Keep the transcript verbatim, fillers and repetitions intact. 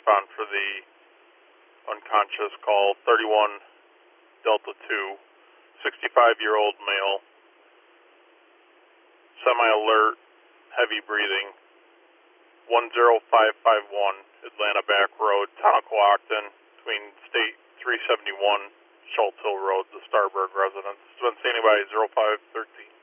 respond for the unconscious call. thirty-one Delta two, sixty-five-year-old male, semi-alert, heavy breathing, one zero five five one Atlanta Back Road, Tonawcockton, between State three seventy-one, Schultz Hill Road, the Starburg residence. It's been standing by zero five thirteen.